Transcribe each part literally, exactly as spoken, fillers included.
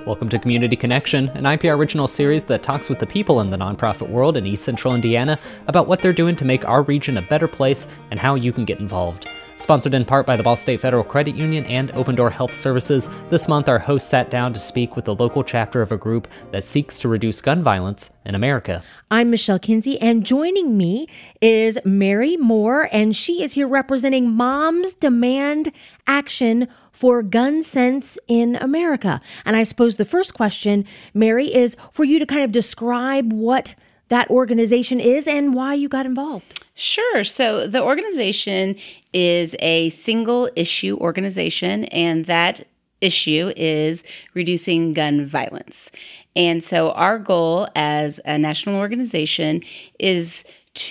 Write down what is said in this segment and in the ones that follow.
Welcome to Community Connection, an I P R original series that talks with the people in the nonprofit world in East Central Indiana about what they're doing to make our region a better place and how you can get involved. Sponsored in part by the Ball State Federal Credit Union and Open Door Health Services, this month our host sat down to speak with the local chapter of a group that seeks to reduce gun violence in America. I'm Michelle Kinsey, and joining me is Mary Moore, and she is here representing Moms Demand Action for Gun Sense in America. And I suppose the first question, Mary, is for you to kind of describe what that organization is and why you got involved. Sure. So the organization is a single issue organization, and that issue is reducing gun violence. And so our goal as a national organization is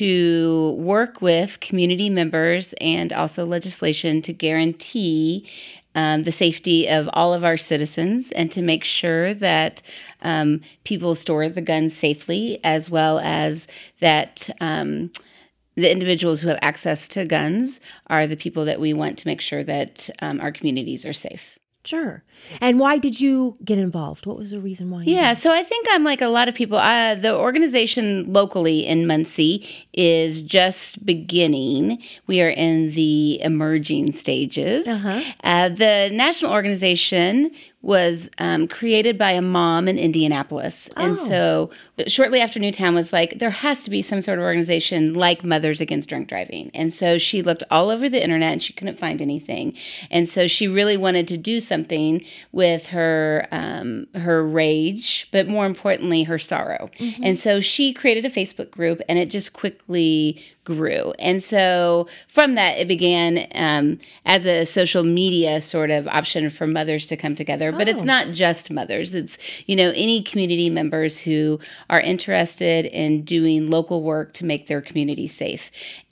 to work with community members and also legislation to guarantee Um, the safety of all of our citizens and to make sure that um, people store the guns safely, as well as that um, the individuals who have access to guns are the people that we want to make sure that um, our communities are safe. Sure. And why did you get involved? What was the reason why? You Yeah, did? so I think I'm like a lot of people. Uh, the organization locally in Muncie is just beginning. We are in the emerging stages. Uh-huh. Uh, the national organization was um, created by a mom in Indianapolis. And Oh. so shortly after Newtown was like, there has to be some sort of organization like Mothers Against Drunk Driving. And so she looked all over the internet and she couldn't find anything. And so she really wanted to do something with her um, her rage, but more importantly, her sorrow. Mm-hmm. And so she created a Facebook group, and it just quickly grew. And so from that, it began um, as a social media sort of option for mothers to come together. But it's Oh. not just mothers. It's, you know, any community members who are interested in doing local work to make their community safe.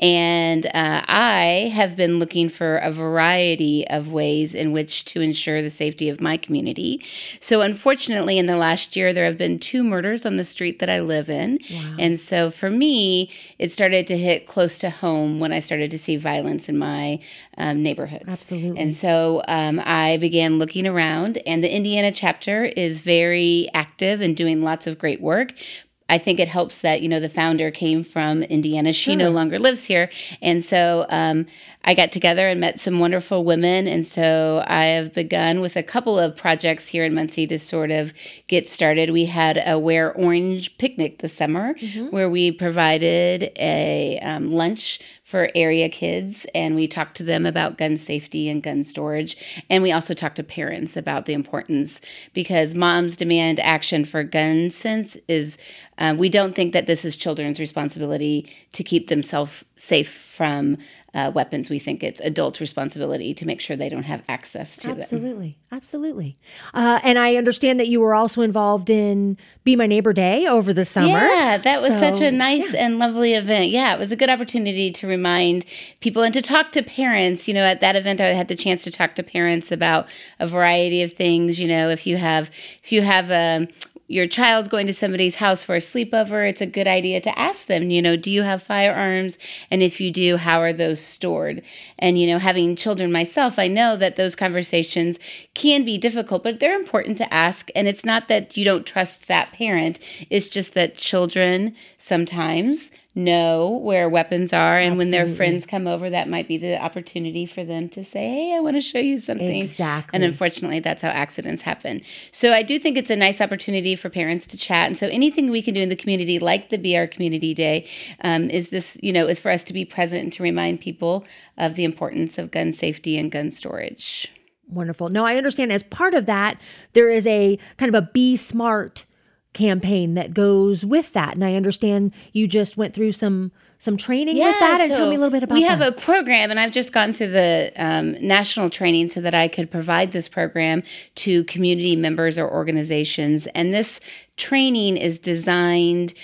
And uh, I have been looking for a variety of ways in which to ensure the safety of my community. So unfortunately, in the last year, there have been two murders on the street that I live in. Wow. And so for me, it started to hit close to home when I started to see violence in my um, neighborhoods. Absolutely. And so um, I began looking around, and the Indiana chapter is very active and doing lots of great work. I think it helps that, you know, the founder came from Indiana. She Sure. no longer lives here. And so um, I got together and met some wonderful women. And so I have begun with a couple of projects here in Muncie to sort of get started. We had a Wear Orange picnic this summer, mm-hmm. where we provided a um, lunch for area kids, and we talked to them about gun safety and gun storage. And we also talked to parents about the importance, because Moms Demand Action for Gun Sense is, uh, we don't think that this is children's responsibility to keep themselves safe from uh, weapons. We think it's adults' responsibility to make sure they don't have access to them. Absolutely. Absolutely. Uh, and I understand that you were also involved in Be My Neighbor Day over the summer. Yeah, that was So, such a nice yeah. and lovely event. Yeah, it was a good opportunity to remind people and to talk to parents. You know, at that event, I had the chance to talk to parents about a variety of things. You know, if you have, if you have a your child's going to somebody's house for a sleepover, it's a good idea to ask them, you know, do you have firearms? And if you do, how are those stored? And, you know, having children myself, I know that those conversations can be difficult, but they're important to ask. And it's not that you don't trust that parent. It's just that children sometimes know where weapons are. And when their Absolutely. friends come over, that might be the opportunity for them to say, hey, I want to show you something. Exactly. And unfortunately, that's how accidents happen. So I do think it's a nice opportunity for parents to chat. And so anything we can do in the community, like the Be Our Community Day, um, is this, you know, is for us to be present and to remind people of the importance of gun safety and gun storage. Wonderful. Now, I understand as part of that, there is a kind of a Be Smart campaign that goes with that. And I understand you just went through some some training with that. And so tell me a little bit about we have that. a program, and I've just gone through the um, national training so that I could provide this program to community members or organizations. And this training is designed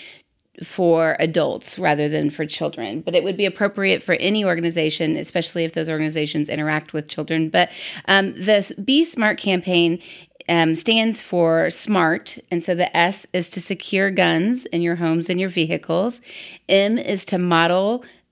for adults rather than for children, but it would be appropriate for any organization, especially if those organizations interact with children. But um, this Be Smart campaign Um, stands for SMART. And so the S is to secure guns in your homes and your vehicles. M is to model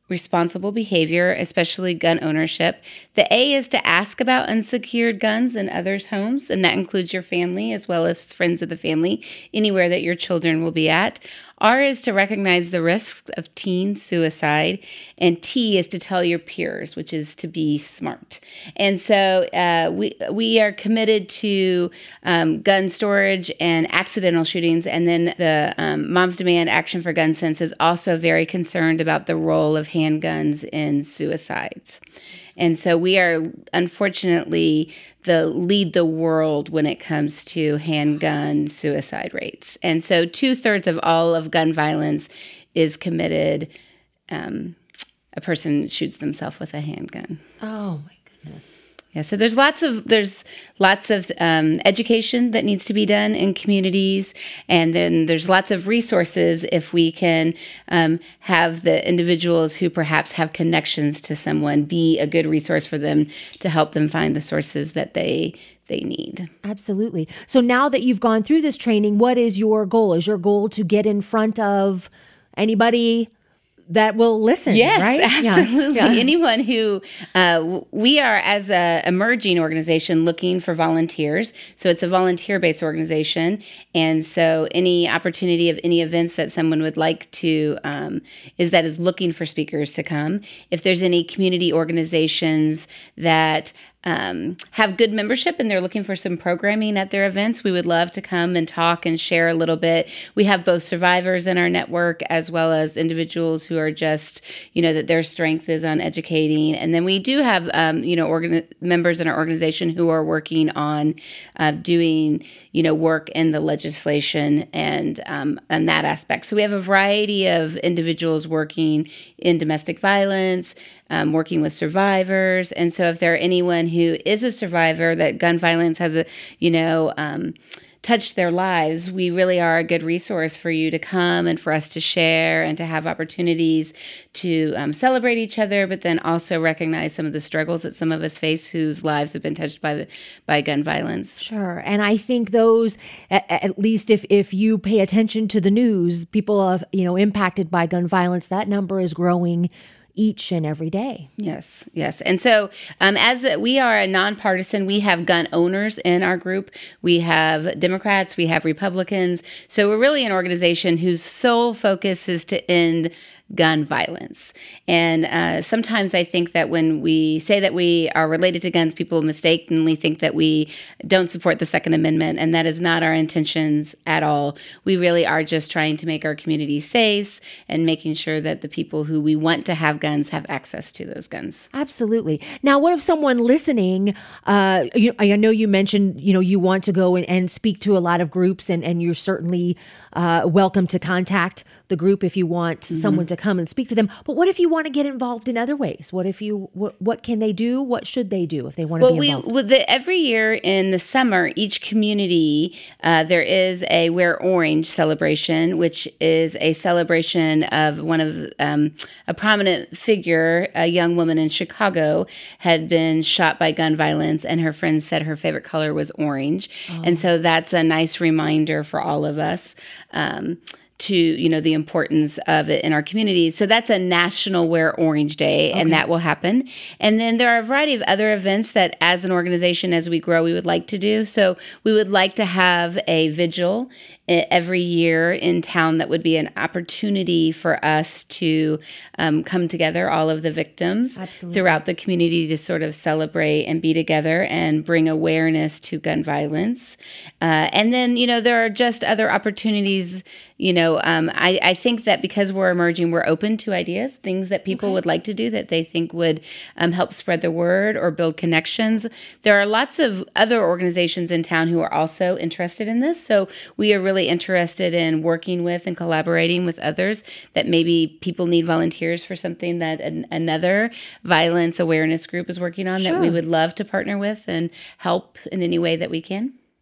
responsible behavior, especially gun ownership. The A is to ask about unsecured guns in others' homes, and that includes your family as well as friends of the family, anywhere that your children will be at. R is to recognize the risks of teen suicide, and T is to tell your peers, which is to be smart. And so uh, we we are committed to um, gun storage and accidental shootings, and then the um, Moms Demand Action for Gun Sense is also very concerned about the role of handguns in suicides. And so we are, unfortunately, the lead the world when it comes to handgun suicide rates. And so two-thirds of all of gun violence is committed, um, a person shoots themselves with a handgun. Oh, my goodness. Yeah, so there's lots of there's lots of um, education that needs to be done in communities, and then there's lots of resources if we can um, have the individuals who perhaps have connections to someone be a good resource for them to help them find the sources that they they need. Absolutely. So now that you've gone through this training, what is your goal? Is your goal to get in front of anybody that will listen, yes, right? Absolutely. Yeah. Yeah. Anyone who, uh, we are as a emerging organization looking for volunteers. So it's a volunteer-based organization. And so any opportunity of any events that someone would like to, um, is that is looking for speakers to come. If there's any community organizations that Um, have good membership and they're looking for some programming at their events, we would love to come and talk and share a little bit. We have both survivors in our network as well as individuals who are just, you know, that their strength is on educating. And then we do have, um, you know, organ- members in our organization who are working on uh, doing, you know, work in the legislation and, um, and that aspect. So we have a variety of individuals working in domestic violence, Um, working with survivors. And so if there are anyone who is a survivor that gun violence has, a, you know, um, touched their lives, we really are a good resource for you to come and for us to share and to have opportunities to um, celebrate each other, but then also recognize some of the struggles that some of us face whose lives have been touched by by gun violence. Sure. And I think those, at, at least if, if you pay attention to the news, people are, you know, impacted by gun violence, that number is growing each and every day. Yes, yes. And so um, as a, we are a nonpartisan, we have gun owners in our group. We have Democrats, we have Republicans. So we're really an organization whose sole focus is to end gun violence. And uh, sometimes I think that when we say that we are related to guns, people mistakenly think that we don't support the Second Amendment, and that is not our intentions at all. We really are just trying to make our community safe and making sure that the people who we want to have guns have access to those guns. Absolutely. Now, what if someone listening, uh, you, I know you mentioned, you know, you want to go and, and speak to a lot of groups, and, and you're certainly uh, welcome to contact the group if you want mm-hmm. someone to come and speak to them. But what if you want to get involved in other ways? What if you, what, what can they do? What should they do if they want to well, be involved? Well, we, the, every year in the summer, each community, uh, there is a Wear Orange celebration, which is a celebration of one of um, a prominent figure, a young woman in Chicago, had been shot by gun violence, and her friends said her favorite color was orange. Oh. And so that's a nice reminder for all of us. Um, to, you know, the importance of it in our communities. So that's a National Wear Orange Day, okay. and that will happen. And then there are a variety of other events that as an organization, as we grow, we would like to do. So we would like to have a vigil every year in town that would be an opportunity for us to um, come together, all of the victims Absolutely. Throughout the community, to sort of celebrate and be together and bring awareness to gun violence. Uh, and then, you know, there are just other opportunities. You know, um, I, I think that because we're emerging, we're open to ideas, things that people okay. would like to do that they think would um, help spread the word or build connections. There are lots of other organizations in town who are also interested in this. So we are really interested in working with and collaborating with others, that maybe people need volunteers for something that an, another violence awareness group is working on, sure. that we would love to partner with and help in any way that we can.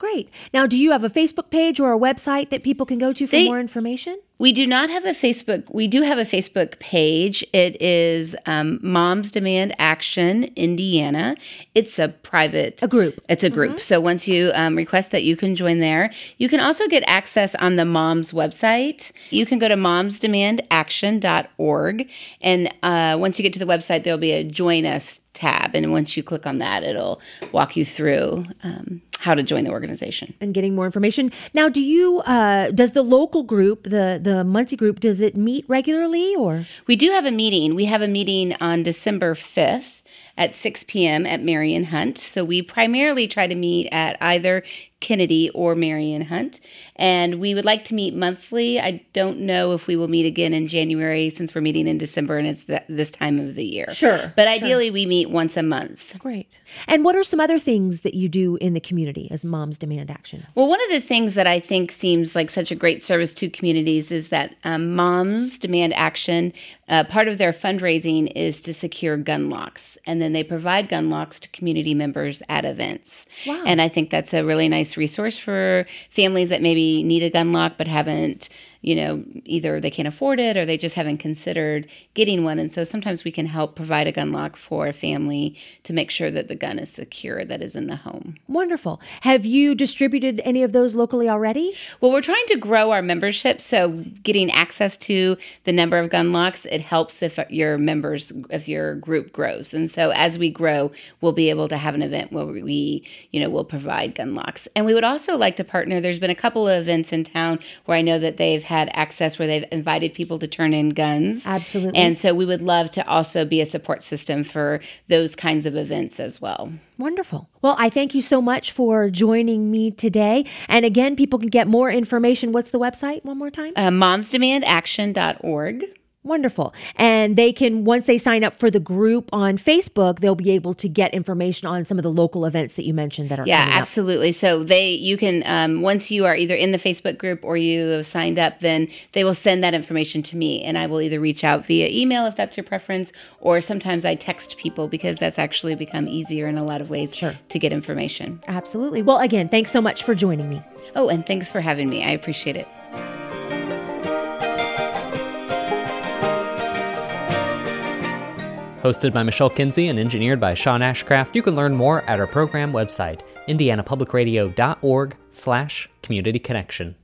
Great. Now, do you have a Facebook page or a website that people can go to for They- more information? We do not have a Facebook. We do have a Facebook page. It is um, Moms Demand Action Indiana. It's a private A group. It's a group. So once you um, request that, you can join there. You can also get access on the Moms website. You can go to moms demand action dot org, and uh, once you get to the website, there'll be a Join Us tab, and once you click on that, it'll walk you through um, how to join the organization. And getting more information. Now, do you, uh, does the local group, the, the Muncie group, does it meet regularly or? We do have a meeting. We have a meeting on December fifth at six p.m. at Marion Hunt. So we primarily try to meet at either Kennedy or Marion Hunt. And we would like to meet monthly. I don't know if we will meet again in January since we're meeting in December and it's th- this time of the year. Sure, But sure. ideally, we meet once a month. Great. And what are some other things that you do in the community as Moms Demand Action? Well, one of the things that I think seems like such a great service to communities is that um, Moms Demand Action, uh, part of their fundraising is to secure gun locks. And then they provide gun locks to community members at events. Wow. And I think that's a really nice resource for families that maybe need a gun lock but haven't, you know, either they can't afford it or they just haven't considered getting one. And so sometimes we can help provide a gun lock for a family to make sure that the gun is secure that is in the home. Wonderful. Have you distributed any of those locally already? Well, we're trying to grow our membership, so getting access to the number of gun locks, it helps if your members, if your group grows. And so as we grow, we'll be able to have an event where we, you know, will provide gun locks. And we would also like to partner. There's been a couple of events in town where I know that they've had access where they've invited people to turn in guns. Absolutely. And so we would love to also be a support system for those kinds of events as well. Wonderful. Well, I thank you so much for joining me today. And again, people can get more information. What's the website one more time? Uh, moms demand action dot org. Wonderful. And they can, once they sign up for the group on Facebook, they'll be able to get information on some of the local events that you mentioned that are Yeah, coming up. absolutely. So they, you can, um, once you are either in the Facebook group or you have signed up, then they will send that information to me and I will either reach out via email if that's your preference, or sometimes I text people because that's actually become easier in a lot of ways Sure. to get information. Absolutely. Well, again, thanks so much for joining me. Oh, and thanks for having me. I appreciate it. Hosted by Michelle Kinsey and engineered by Sean Ashcraft, you can learn more at our program website, indiana public radio dot org slash community connection.